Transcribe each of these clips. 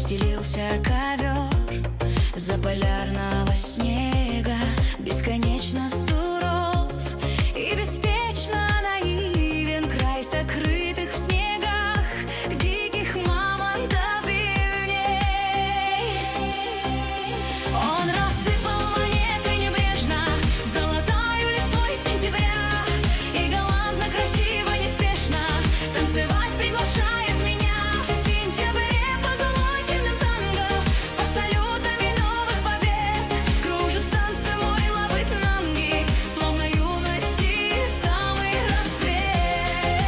Расстелился ковер заполярного снега, бесконечно суров и беспечно наивен край сокрытых в снегах диких мамонтов бивней. Он рассыпал монеты небрежно золотою листвой сентября и галантно, красиво, неспешно танцевать приглашает меня. В сентябре позолоченным танго под салютами новых побед кружит в танце мой лабыт Нанги, словно юности самый расцвет.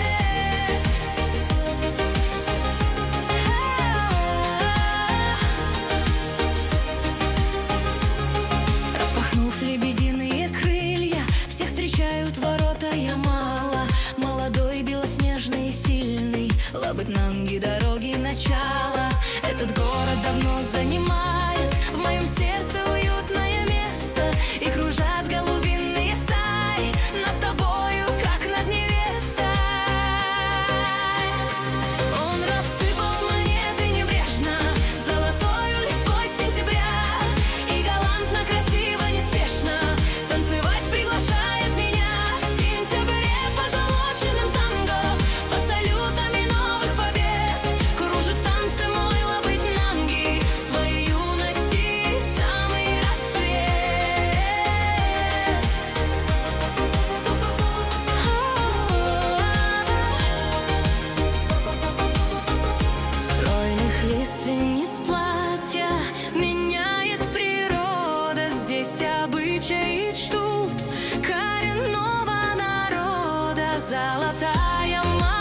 Распахнув лебединые крылья, всех встречают ворота Ямала. Молодой, белоснежный и сильный лабыт Нанги, дороги начала. Этот город давно занимает в моем сердце уютное место, и кружат голубиные стаи над тобою, как над невестой. Он рассыпал монеты небрежно золотою листвой сентября и галантно, красиво, неспешно танцевать приглашает меня. В сентябре позолоченным танго под салютами новых побед кружит в танце мой лабыт Нанги, своей юности самый расцвет. Стройных лиственниц платья меняет природа. Здесь обычаи чтут коренного народа. Золотая